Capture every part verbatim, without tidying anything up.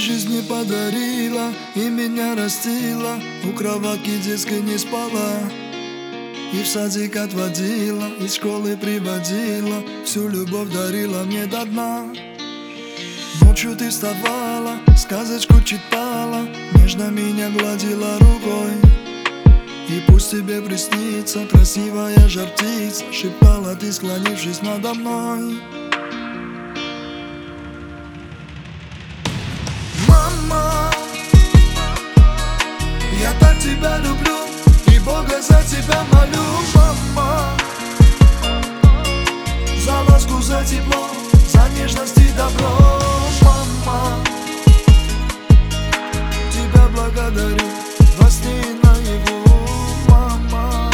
жизнь мне подарила и меня растила, у кроватки детской не спала. И в садик отводила, из школы приводила, всю любовь дарила мне до дна. Ночью ты вставала, сказочку читала, нежно меня гладила рукой. И пусть тебе приснится красивая жар птица, шептала ты, склонившись надо мной. Мама, я так тебя люблю и Бога за тебя молю. Мама, за ласку, за тепло, за нежность и добро. Мама, тебя благодарю во сне и наяву. Мама,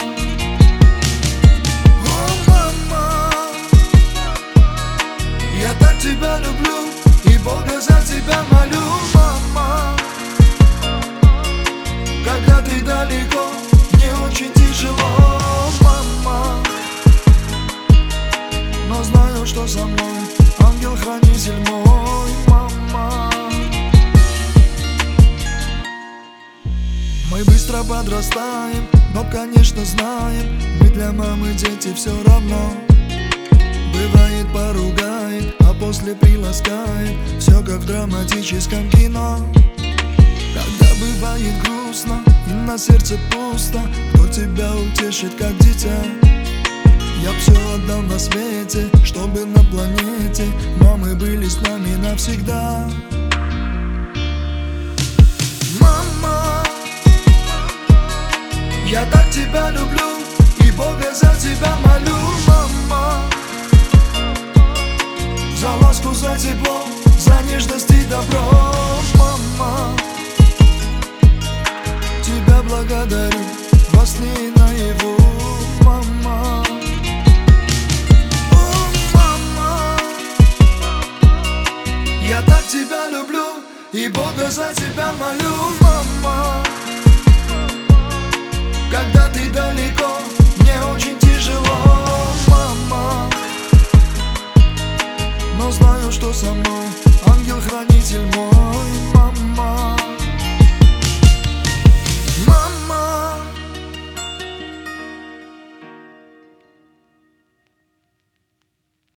о, мама, я так тебя люблю и Бога за тебя молю. Мама, когда ты далеко, мне очень тяжело. Мама, но знаю, что со мной ангел-хранитель мой. Мама, мы быстро подрастаем, но, конечно, знаем, мы для мамы дети все равно. Бывает, поругает, а после приласкает, все как в драматическом кино. Когда бывает грустно и на сердце пусто, кто тебя утешит, как дитя? Я все отдал на свете, чтобы на планете мамы были с нами навсегда. Мама, я так тебя люблю и Бога за тебя молю. Мама, за ласку, за тепло, за нежность и добро. Мама, тебя благодарю во сне и наяву. Мама, о, мама, я так тебя люблю и Бога за тебя молю. Мама, когда ты далеко, мне очень тяжело. Мама, но знаю, что со мной ангел-хранитель мой. Мама.